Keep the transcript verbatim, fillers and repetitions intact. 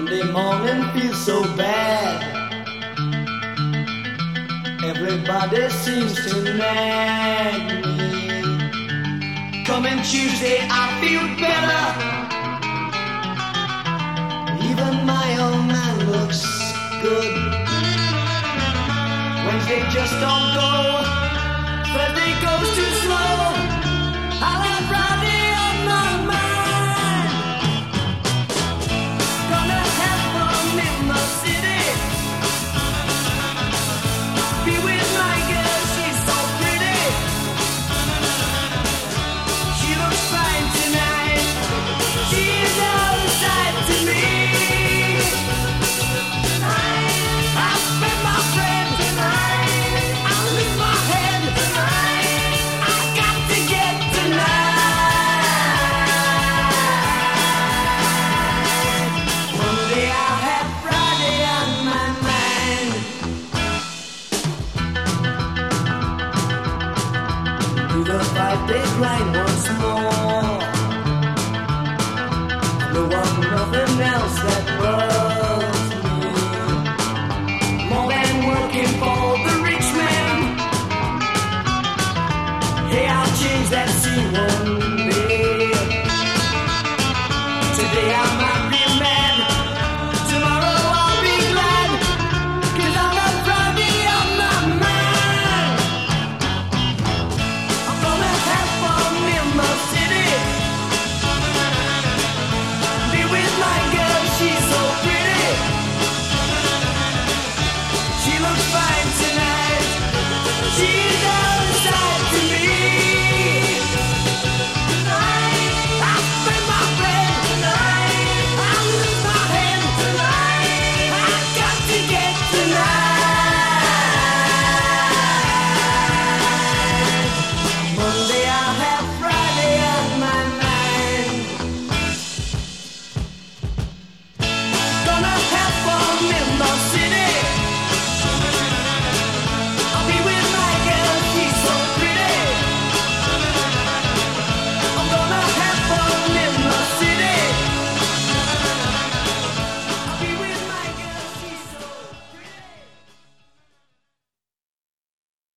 Monday morning feels so bad. Everybody seems to nag me. Coming Tuesday I feel better. Even my old man looks good. Wednesday just don't go. Thursday goes too slow. I'll have Friday on my mind. Gonna have fun in my city. Be with my girl, she's so pretty. She looks fine tonight. She's out of sight to me. I spent my friend tonight. I lose my head tonight. I got to get tonight. Monday I'll have Friday on my mind. Do the five-day grind one